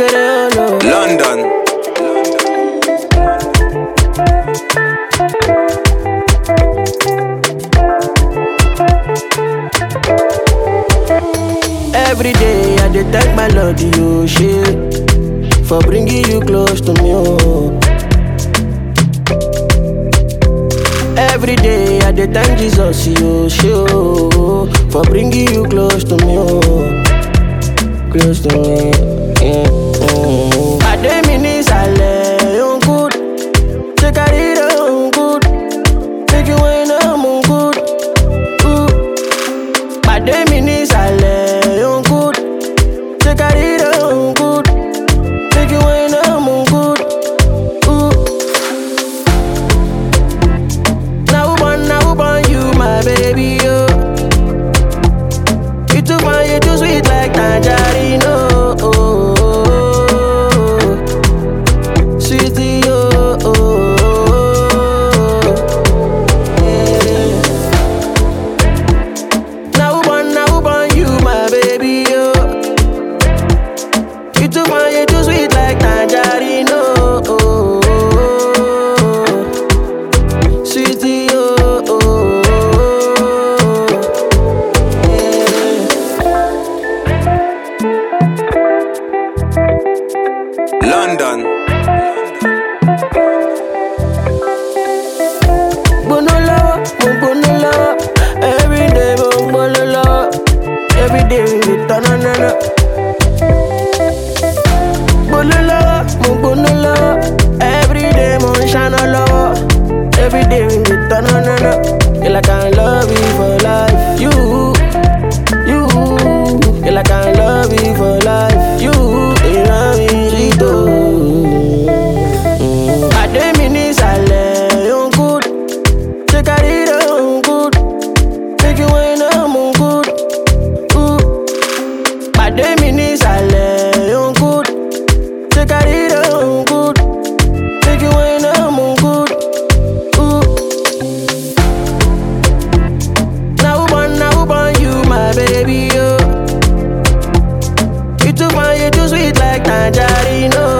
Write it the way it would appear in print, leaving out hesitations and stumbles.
London. Every day I dey thank my Lord, you shit, for bringing you close to me, oh. Every day I dey thank Jesus, you shit, oh, for bringing you close to me, oh. Close to me, yeah. Pàdé mi ní ìsàlẹ̀, ó ń good, ṣé kárí rẹ̀ ó ń good, make you wine am ó ń good, pàdé mi ní ìsàlẹ̀, ó ń good, ṣé kárí rẹ̀ ó ń good, make you wine am ó ń good, Now who born you, my baby, yo. You too fine, you too sweet like tangerine, oh. London. Every day, every day we ta-na-na-na. Every day, mon shine love. Every day we ta-na-na-na. Girl, I can't love you for life. You, girl, I can't love you for life. You love me, sweet, oh. Pàdé mi ní ìsàlẹ̀, ó ń good, ṣé kárí rẹ̀ ó ń good, make you wine am ó ń good, pàdé mi ní ìsàlẹ̀, ó ń good, ṣé kárí rẹ̀ ó ń good, make you wine am ó ń good, Now who born you, my baby, yo. You too fine, you too sweet like tangerine, oh.